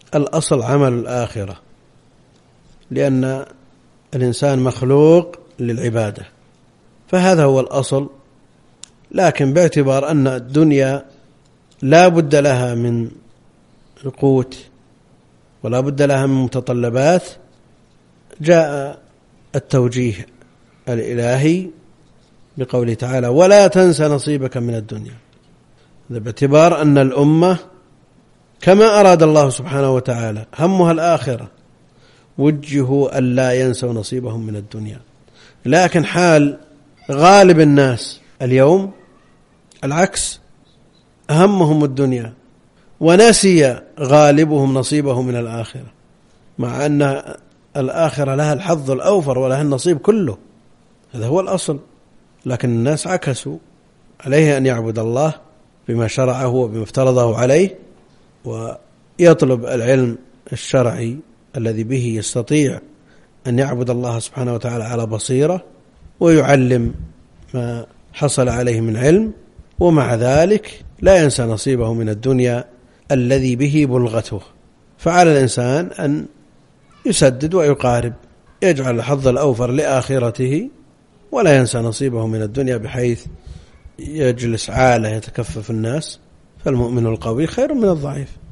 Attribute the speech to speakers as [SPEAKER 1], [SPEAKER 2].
[SPEAKER 1] الأصل عمل الآخرة، لأن الإنسان مخلوق للعبادة، فهذا هو الأصل. لكن باعتبار أن الدنيا لا بد لها من القوت ولا بد لها من متطلبات، جاء التوجيه الإلهي بقوله تعالى: ولا تنس نصيبك من الدنيا. باعتبار أن الأمة كما أراد الله سبحانه وتعالى همها الآخرة، وجهوا ألا ينسوا نصيبهم من الدنيا. لكن حال غالب الناس اليوم العكس، همهم الدنيا، ونسي غالبهم نصيبهم من الآخرة، مع أن الآخرة لها الحظ الأوفر ولها النصيب كله، هذا هو الأصل. لكن الناس عكسوا، عليه أن يعبد الله بما شرعه وبما افترضه عليه، ويطلب العلم الشرعي الذي به يستطيع أن يعبد الله سبحانه وتعالى على بصيرة، ويعلم ما حصل عليه من علم، ومع ذلك لا ينسى نصيبه من الدنيا الذي به بلغته. فعلى الإنسان أن يسدد ويقارب، يجعل الحظ الأوفر لآخرته ولا ينسى نصيبه من الدنيا، بحيث يجلس عالة يتكفف الناس. فالمؤمن القوي خير من الضعيف.